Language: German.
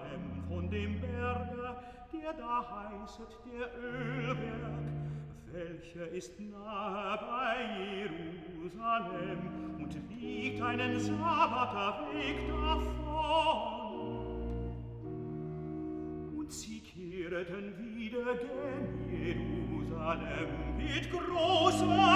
Jerusalem von dem Berge, der da heißet der Ölberg, welcher ist nahe bei Jerusalem und liegt einen Sabbater Weg davon. Und sie kehreten wieder gen Jerusalem mit großer